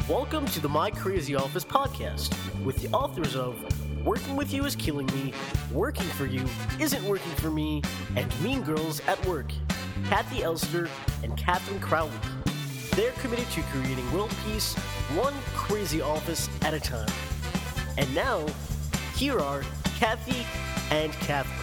Welcome to the My Crazy Office podcast with the authors of Working With You Is Killing Me, Working For You Isn't Working For Me, and Mean Girls at Work, Kathy Elster and Catherine Crowley. They're committed to creating world peace, one crazy office at a time. And now, here are Kathy and Catherine.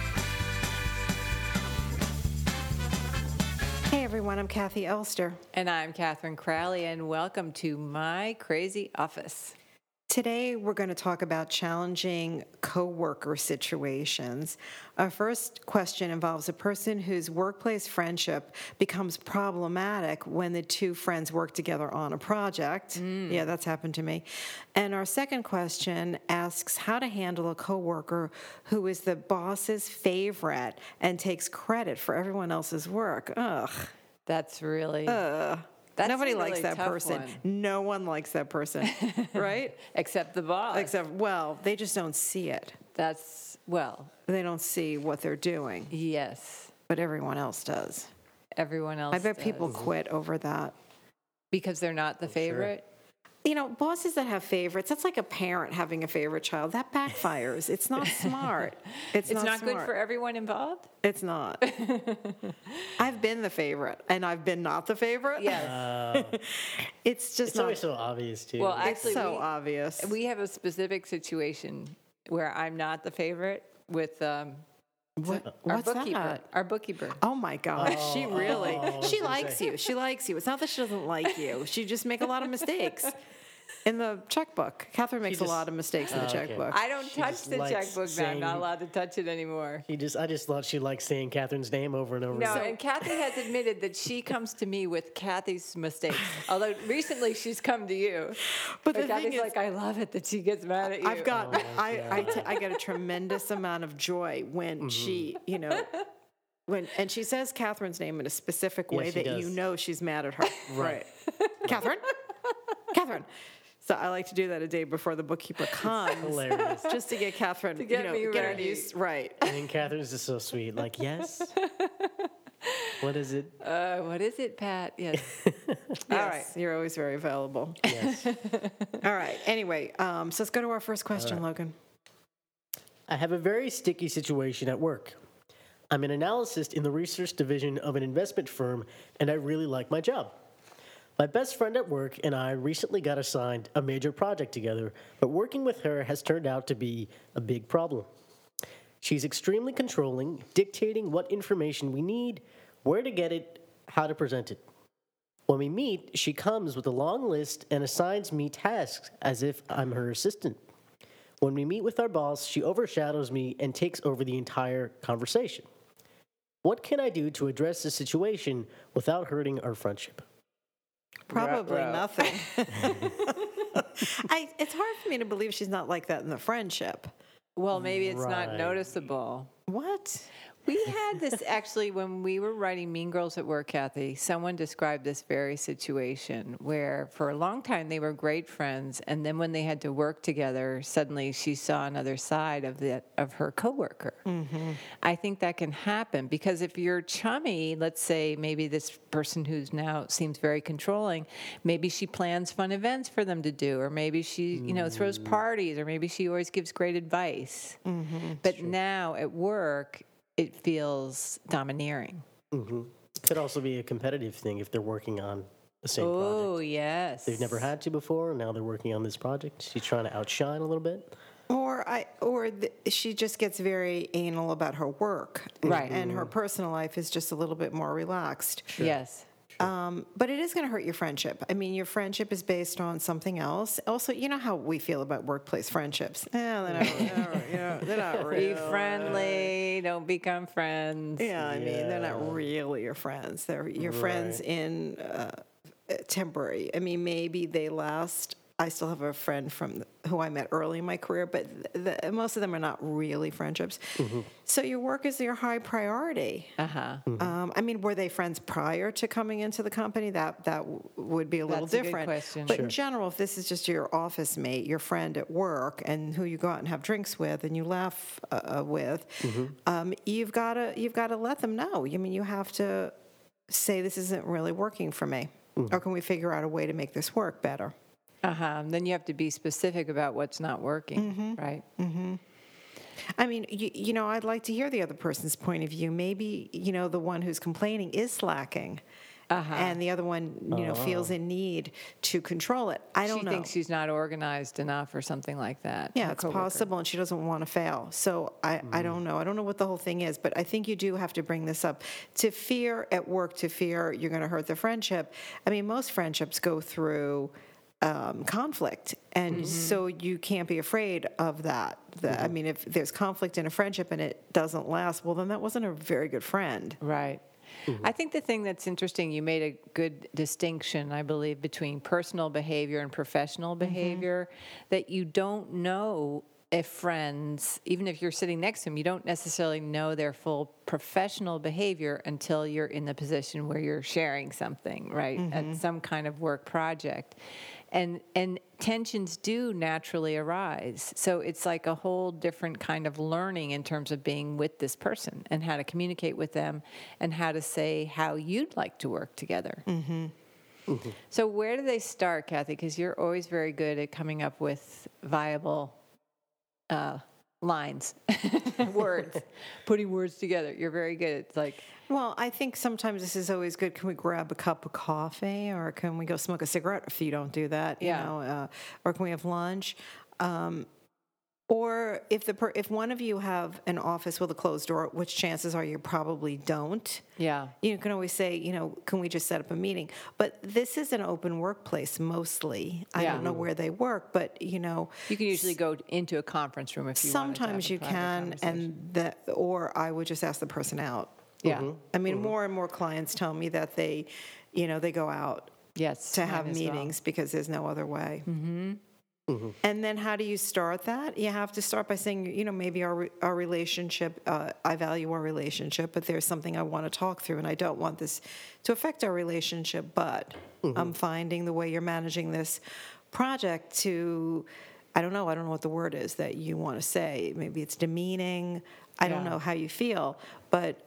Hey everyone, I'm Kathy Elster. And I'm Catherine Crowley, and welcome to My Crazy Office. Today we're going to talk about challenging coworker situations. Our first question involves a person whose workplace friendship becomes problematic when the two friends work together on a project. Yeah, that's happened to me. And our second question asks how to handle a coworker who is the boss's favorite and takes credit for everyone else's work. Ugh. That's really... Nobody a really likes that tough person. one. No one likes that person, right? Except the boss. They just don't see it. They don't see what they're doing, Yes. but everyone else does. Everyone else I bet does. people quit over that. Because they're not the favorite? You know, bosses that have favorites, that's like a parent having a favorite child. That backfires. It's not smart. It's not good smart. for everyone involved? It's not. I've been the favorite, and I've been not the favorite. Yes. It's just It's not. always so obvious, too. Well, It's actually, so obvious. we have a specific situation where I'm not the favorite with our What's bookkeeper. that? Our bookkeeper. Oh my gosh, she likes you. She likes you. It's not that she doesn't like you. She just make a lot of mistakes in the checkbook. Catherine makes a lot of mistakes in the okay. checkbook. I don't touch just the likes checkbook now. I'm saying- not allowed to touch it anymore. I just thought she liked saying Catherine's name over and over No, again. and Kathy has admitted that she comes to me with Kathy's mistakes. Although recently she's come to you. But the Kathy's thing is, like, I love it that she gets mad at you. I've got I get a tremendous amount of joy when she, and she says Catherine's name in a specific way she that you does. know she's mad at her. Right. Catherine. So I like to do that a day before the bookkeeper comes, Hilarious. just to get Catherine, get me get her ready. used right. And Catherine's just so sweet. Like, yes? What is it? What is it, Pat? Yes. All right, you're always very available. Yes. All right. Anyway, so let's go to our first question, Logan. I have a very sticky situation at work. I'm an analyst in the research division of an investment firm, and I really like my job. My best friend at work and I recently got assigned a major project together, but working with her has turned out to be a big problem. She's extremely controlling, dictating what information we need, where to get it, how to present it. When we meet, she comes with a long list and assigns me tasks as if I'm her assistant. When we meet with our boss, she overshadows me and takes over the entire conversation. What can I do to address this situation without hurting our friendship? Probably Ruh-roh. nothing. It's hard for me to believe she's not like that in the friendship. Well, maybe it's not Right. noticeable. What? We had this actually when we were writing Mean Girls at Work, Kathy. Someone described this very situation where for a long time they were great friends, and then when they had to work together, suddenly she saw another side of her coworker. Mm-hmm. I think that can happen because if you're chummy, let's say maybe this person who's now seems very controlling, maybe she plans fun events for them to do, or maybe she throws parties, or maybe she always gives great advice. Mm-hmm. But now at work, it feels domineering. Could also be a competitive thing if they're working on the same Oh, project. yes. They've never had to before, and now they're working on this project. She's trying to outshine a little bit. She just gets very anal about her work, Right. And her personal life is just a little bit more relaxed. Yes. But it is going to hurt your friendship. I mean, your friendship is based on something else. Also, you know how we feel about workplace friendships. They're not real. Be friendly. Don't become friends. Yeah, I mean, they're not really your friends. They're your friends in temporary. I mean, maybe they last. I still have a friend who I met early in my career, but most of them are not really friendships. Mm-hmm. So your work is your high priority. Uh-huh. I mean, were they friends prior to coming into the company? That would be a little That's a good different. question. But in general, if this is just your office mate, your friend at work, and who you go out and have drinks with and you laugh with, you've got to let them know. I mean, you have to say this isn't really working for me, or can we figure out a way to make this work better? Then you have to be specific about what's not working, right? I mean, I'd like to hear the other person's point of view. Maybe, the one who's complaining is slacking. And the other one, feels in need to control it. I don't know. She thinks she's not organized enough or something like that. Yeah, it's possible, and she doesn't want to fail. So I don't know. I don't know what the whole thing is, but I think you do have to bring this up. To fear at work, to fear you're going to hurt the friendship. I mean, most friendships go through conflict, and so you can't be afraid of that. I mean, if there's conflict in a friendship and it doesn't last, well, then that wasn't a very good friend. Right. I think the thing that's interesting, you made a good distinction, I believe, between personal behavior and professional behavior, that you don't know if friends, even if you're sitting next to them, you don't necessarily know their full professional behavior until you're in the position where you're sharing something, right, at some kind of work project. And tensions do naturally arise. So it's like a whole different kind of learning in terms of being with this person and how to communicate with them and how to say how you'd like to work together. So where do they start, Kathy? Because you're always very good at coming up with viable lines, words, putting words together. You're very good. It's like, well, I think sometimes this is always good. Can we grab a cup of coffee, or can we go smoke a cigarette if you don't do that? Or can we have lunch? Or if one of you have an office with a closed door, which chances are you probably don't. yeah, You can always say, can we just set up a meeting? But this is an open workplace mostly. I don't know where they work, but you can usually go into a conference room if you want to have sometimes a you private can, conversation. or I would just ask the person out. Yeah. I mean, more and more clients tell me that they go out Yes. to have mine as well. meetings because there's no other way. And then how do you start that? You have to start by saying, maybe our relationship, I value our relationship, but there's something I want to talk through, and I don't want this to affect our relationship, but I'm finding the way you're managing this project to, I don't know what the word is that you want to say. Maybe it's demeaning. I don't know how you feel, but,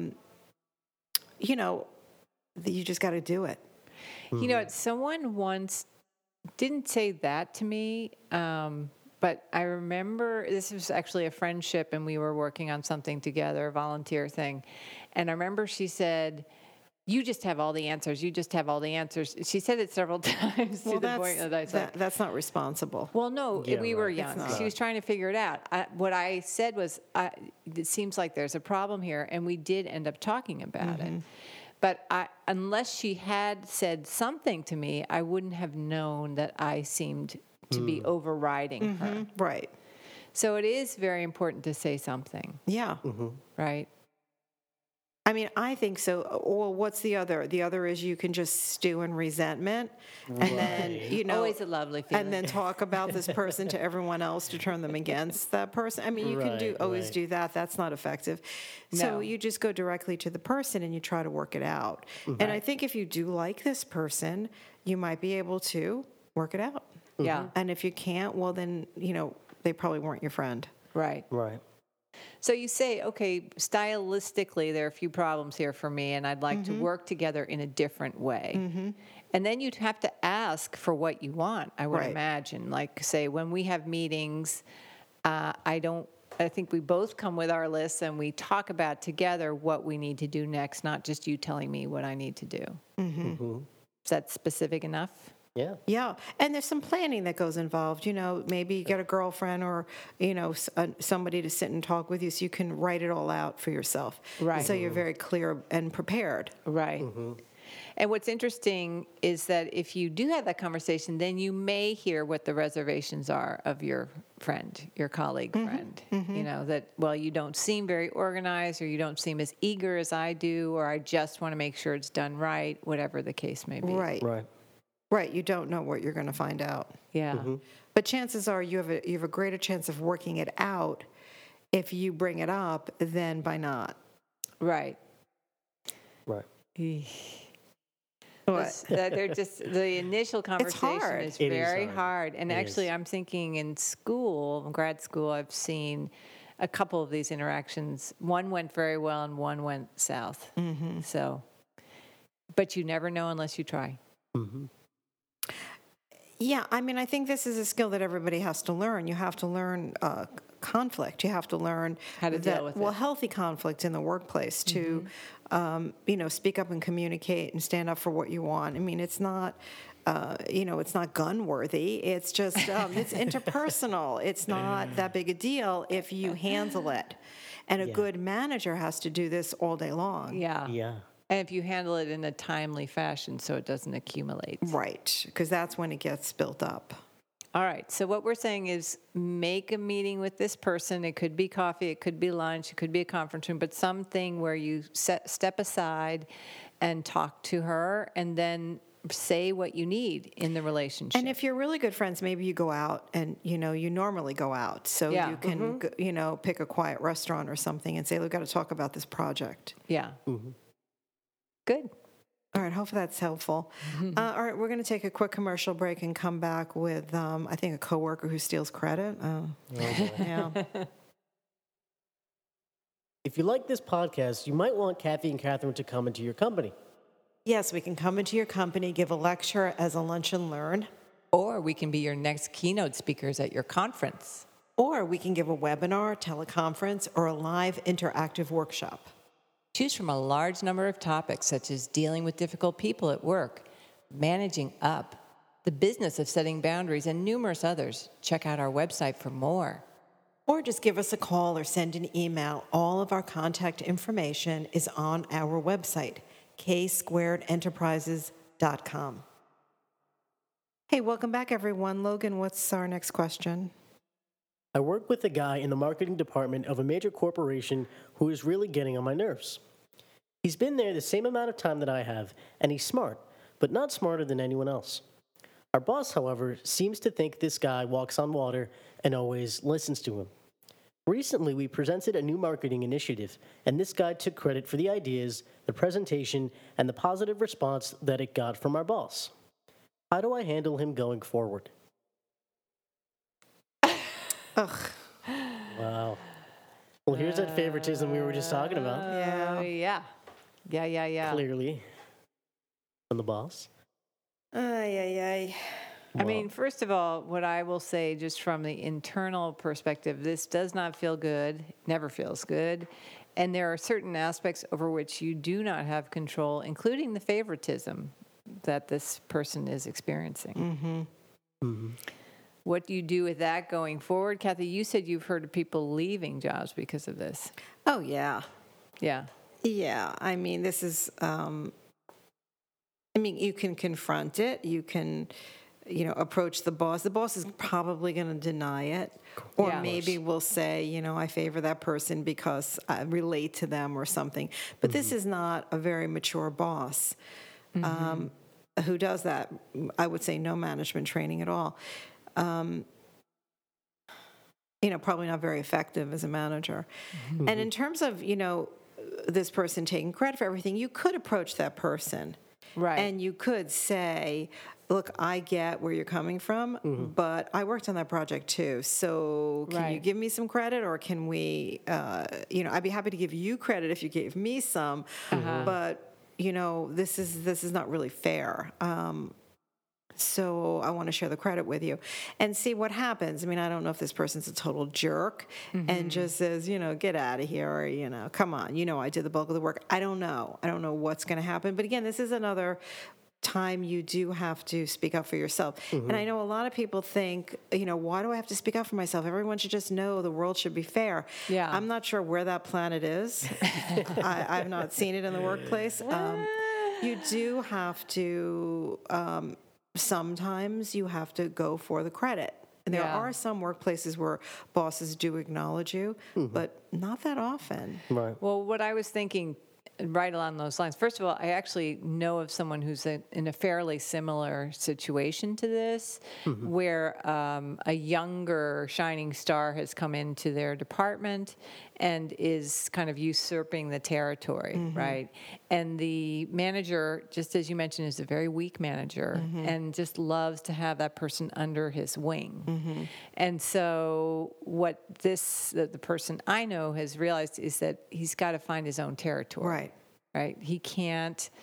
you just got to do it. Someone once didn't say that to me, but I remember this was actually a friendship, and we were working on something together, a volunteer thing. And I remember she said, "You just have all the answers. You just have all the answers." She said it several times to the point that I said, that's not responsible. well, no, Yeah, we were right. young. It's She was trying to figure it out. What I said was, it seems like there's a problem here, and we did end up talking about it. But unless she had said something to me, I wouldn't have known that I seemed to be overriding her. Right. So it is very important to say something, Yeah. right? I mean, I think so. Well, what's the other? The other is you can just stew in resentment, and then Always a lovely feeling. and then talk about this person to everyone else to turn them against that person. I mean, you can always do that. That's not effective. So No. you just go directly to the person and you try to work it out. And I think if you do like this person, you might be able to work it out. Yeah, And if you can't, well, then they probably weren't your friend. right. Right. So you say, okay, stylistically, there are a few problems here for me, and I'd like to work together in a different way. And then you'd have to ask for what you want, I would Right. imagine. Like, say, when we have meetings, I think we both come with our lists and we talk about together what we need to do next, not just you telling me what I need to do. Is that specific enough? Yeah. Yeah, and there's some planning that goes involved. Maybe you get a girlfriend or somebody to sit and talk with you, so you can write it all out for yourself. Right. So you're very clear and prepared. Right. And what's interesting is that if you do have that conversation, then you may hear what the reservations are of your friend, your colleague friend. That, well, you don't seem very organized, or you don't seem as eager as I do, or I just want to make sure it's done right, whatever the case may be. Right. Right. Right. You don't know what you're going to find out. Yeah. But chances are you have a greater chance of working it out if you bring it up than by not. Right. Right. They're just the initial conversation hard. is It is very hard. hard. And It actually, is. I'm thinking in grad school, I've seen a couple of these interactions. One went very well, and one went south. So, but you never know unless you try. Yeah, I mean, I think this is a skill that everybody has to learn. You have to learn conflict. You have to learn How to deal with it. healthy conflict in the workplace to, speak up and communicate and stand up for what you want. I mean, it's not. It's not gun worthy. It's just it's interpersonal. It's not that big a deal if you handle it. And a good manager has to do this all day long. Yeah. Yeah. And if you handle it in a timely fashion so it doesn't accumulate. Right, because that's when it gets built up. All right. So what we're saying is make a meeting with this person. It could be coffee, it could be lunch, it could be a conference room, but something where you step aside and talk to her and then say what you need in the relationship. And if you're really good friends, maybe you go out and, you normally go out. So Yeah. you can, pick a quiet restaurant or something and say, we've got to talk about this project. Yeah. Mm-hmm. Good. All right, hopefully that's helpful. All right, we're going to take a quick commercial break and come back with, I think, a coworker who steals credit. Yeah. If you like this podcast, you might want Kathy and Catherine to come into your company. Yes, we can come into your company, give a lecture as a lunch and learn, Or we can be your next keynote speakers at your conference. or we can give a webinar, teleconference, or a live interactive workshop. Choose from a large number of topics such as dealing with difficult people at work, managing up, the business of setting boundaries, and numerous others. Check out our website for more. Or just give us a call or send an email. All of our contact information is on our website, ksquaredenterprises.com. Hey, welcome back, everyone. Logan, what's our next question? I work with a guy in the marketing department of a major corporation who is really getting on my nerves. He's been there the same amount of time that I have, and he's smart, but not smarter than anyone else. Our boss, however, seems to think this guy walks on water and always listens to him. Recently, we presented a new marketing initiative, and this guy took credit for the ideas, the presentation, and the positive response that it got from our boss. How do I handle him going forward? Ugh. Wow. Well, here's that favoritism we were just talking about, Yeah. Yeah. clearly, from the boss. Ay. I mean, first of all, what I will say just from the internal perspective, this does not feel good, never feels good. And there are certain aspects over which you do not have control, including the favoritism that this person is experiencing. What do you do with that going forward? Kathy, you said you've heard of people leaving jobs because of this. Oh, yeah. Yeah. Yeah. I mean, this is, you can confront it. You can, approach the boss. The boss is probably going to deny it. Or Yeah. maybe we'll say, I favor that person because I relate to them or something. But this is not a very mature boss who does that. I would say no management training at all. Probably not very effective as a manager. And in terms of, this person taking credit for everything, you could approach that person. Right. And you could say, look, I get where you're coming from, but I worked on that project too. So can you Right. give me some credit, or can we, I'd be happy to give you credit if you gave me some, but, this is not really fair. So I want to share the credit with you and see what happens. I mean, I don't know if this person's a total jerk and just says, get out of here, or, come on, I did the bulk of the work. I don't know. I don't know what's going to happen. But again, this is another time you do have to speak up for yourself. And I know a lot of people think, why do I have to speak up for myself? Everyone should just know the world should be fair. Yeah. I'm not sure where that planet is. I've not seen it in the workplace. You do have to... sometimes you have to go for the credit. And there Yeah. are some workplaces where bosses do acknowledge you, but not that often. Right. Well, what I was thinking right along those lines, first of all, I actually know of someone who's in a fairly similar situation to this, where a younger shining star has come into their department and is kind of usurping the territory, right? And the manager, just as you mentioned, is a very weak manager and just loves to have that person under his wing. And so what the person I know has realized is that he's got to find his own territory. Right. Right? He can't,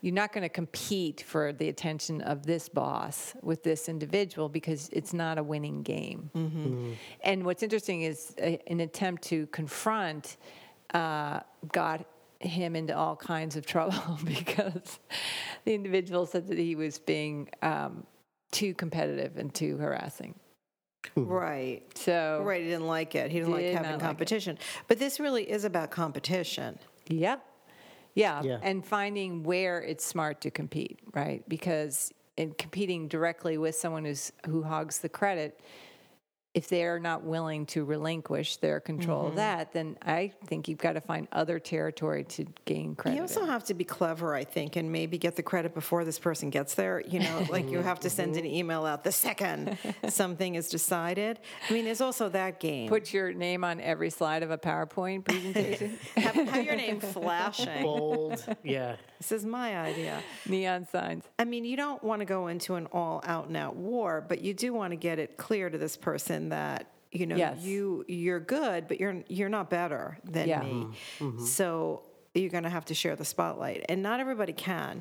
you're not going to compete for the attention of this boss with this individual because it's not a winning game. And what's interesting is an attempt to confront got him into all kinds of trouble because the individual said that he was being too competitive and too harassing. Right. So Right, he didn't like it. He didn't like Did having not like it. competition. But this really is about competition. Yeah. Yeah. And finding where it's smart to compete, right? Because in competing directly with someone who hogs the credit, if they're not willing to relinquish their control of that, then I think you've got to find other territory to gain credit. You also have to be clever, I think, and maybe get the credit before this person gets there. You know, like you have to send an email out the second something is decided. I mean, there's also that game. Put your name on every slide of a PowerPoint presentation. have your name flashing. Bold. Yeah. This is my idea. Neon signs. I mean, you don't want to go into an all out and out war, but you do want to get it clear to this person that, you know, Yes. you're good, but you're not better than Yeah. me. So you're going to have to share the spotlight, and not everybody can.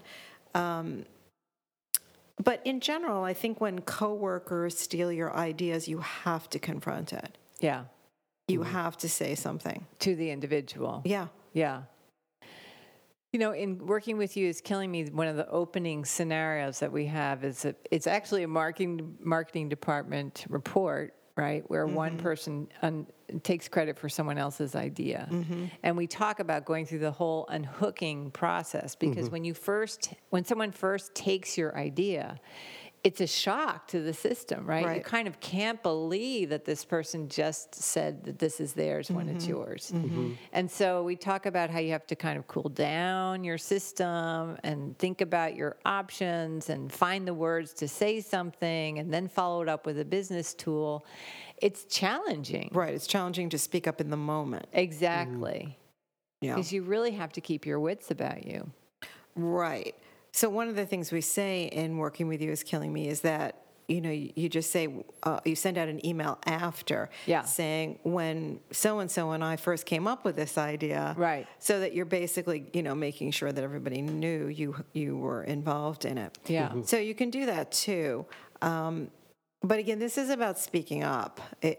But in general, I think when coworkers steal your ideas, you have to confront it. Yeah. You have to say something. To the individual. Yeah. Yeah. You know, in Working With You is Killing Me, one of the opening scenarios that we have is it's actually a marketing department report, right, where one person takes credit for someone else's idea. And we talk about going through the whole unhooking process because when someone first takes your idea, it's a shock to the system, right? You Right. kind of can't believe that this person just said that this is theirs when it's yours. And so we talk about how you have to kind of cool down your system and think about your options and find the words to say something and then follow it up with a business tool. It's challenging. Right. It's challenging to speak up in the moment. Exactly. Yeah. Because you really have to keep your wits about you. Right. So one of the things we say in Working With You is Killing Me is that, you know, you just say, you send out an email after saying when so-and-so and I first came up with this idea. Right. So that you're basically, you know, making sure that everybody knew you were involved in it. Yeah. So you can do that too. But again, this is about speaking up.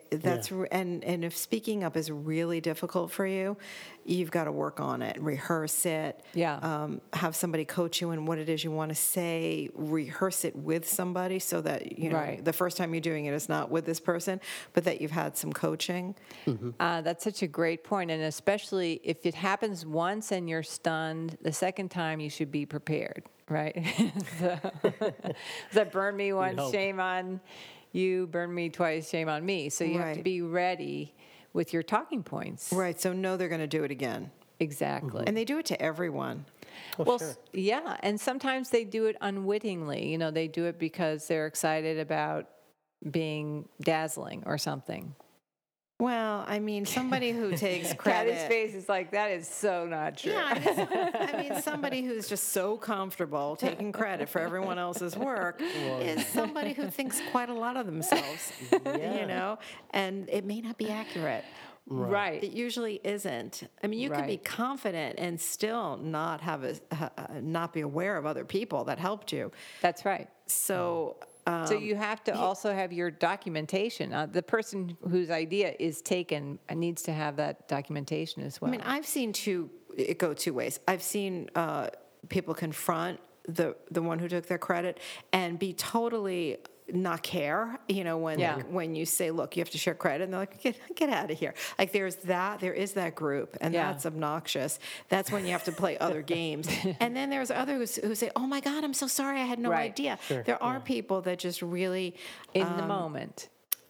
And if speaking up is really difficult for you, you've got to work on it, rehearse it. Yeah. Have somebody coach you in what it is you want to say. Rehearse it with somebody so that you know Right. the first time you're doing it is not with this person, but that you've had some coaching. That's such a great point, and especially if it happens once and you're stunned, the second time you should be prepared, right? So, that burned me once, hope. shame on you. Burned me twice, shame on me. So you have to Right. be ready with your talking points. Right. So know they're going to do it again, Exactly. and they do it to everyone. Well, yeah, and sometimes they do it unwittingly. You know, they do it because they're excited about being dazzling or something. Well, I mean, somebody who takes Kathy's credit. face is like, that is so not true. Yeah, I mean, somebody who's just so comfortable taking credit for everyone else's work is somebody who thinks quite a lot of themselves, you know, and it may not be accurate. Right. It usually isn't. I mean, you can be Right. confident and still not have not be aware of other people that helped you. That's right. So. So you have to also have your documentation. The person whose idea is taken needs to have that documentation as well. I mean, I've seen it go two ways. I've seen people confront the one who took their credit and be totally not care, you know, when you say, look, you have to share credit, and they're like, get out of here. Like there is that group, and that's obnoxious. That's when you have to play other games. And then there's others who say, oh my God, I'm so sorry, I had no Right. idea. There are people that just really in the moment.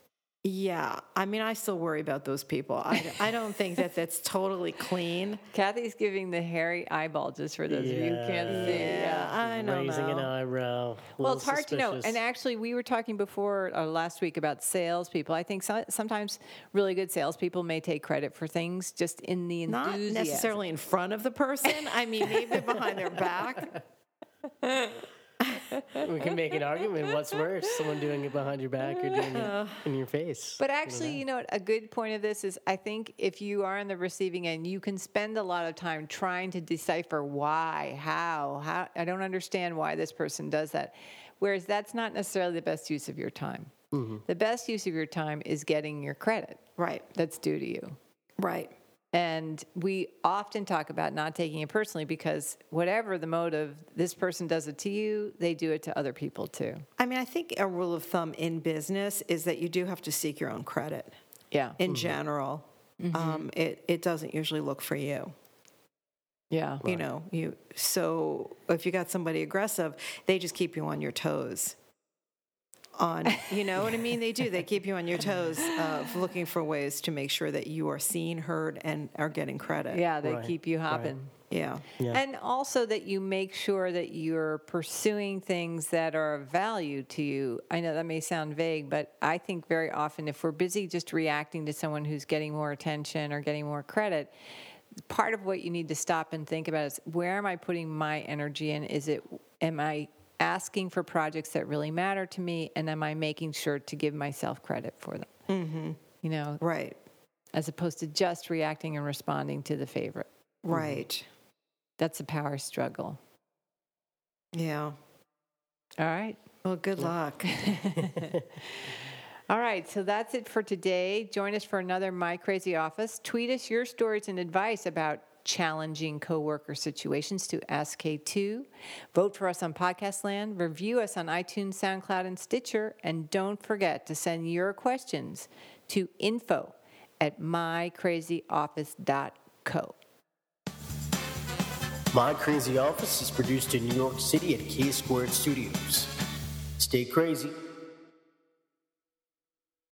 Yeah, I mean, I still worry about those people. I don't think that's totally clean. Kathy's giving the hairy eyeball just for those of you who can't see. Yeah, I don't Raising an know. eyebrow. Well, it's hard to know. And actually, we were talking before last week about salespeople. I think sometimes really good salespeople may take credit for things just in the enthusiasm. Not necessarily in front of the person. I mean, maybe behind their back. We can make an argument. What's worse, someone doing it behind your back or doing it in your face? But actually, what, a good point of this is I think if you are on the receiving end, you can spend a lot of time trying to decipher why, how. I don't understand why this person does that. Whereas that's not necessarily the best use of your time. Mm-hmm. The best use of your time is getting your credit. Right. That's due to you. Right. And we often talk about not taking it personally because whatever the motive, this person does it to you, they do it to other people too. I mean, I think a rule of thumb in business is that you do have to seek your own credit. Yeah. In general, it doesn't usually look for you. Yeah. Right. So if you got somebody aggressive, they just keep you on your toes. You know what I mean? They do. They keep you on your toes of looking for ways to make sure that you are seen, heard, and are getting credit. Yeah, they keep you hopping. Right. Yeah. And also that you make sure that you're pursuing things that are of value to you. I know that may sound vague, but I think very often if we're busy just reacting to someone who's getting more attention or getting more credit, part of what you need to stop and think about is where am I putting my energy in? Am I asking for projects that really matter to me, and am I making sure to give myself credit for them? Mm-hmm. Right. As opposed to just reacting and responding to the favorite. Right. Mm-hmm. That's a power struggle. Yeah. All right. Well, good luck. All right, so that's it for today. Join us for another My Crazy Office. Tweet us your stories and advice about challenging coworker situations to SK2. Vote for us on Podcast Land. Review us on iTunes, SoundCloud, and Stitcher. And don't forget to send your questions to info@mycrazyoffice.co. My Crazy Office is produced in New York City at K Squared Studios. Stay crazy.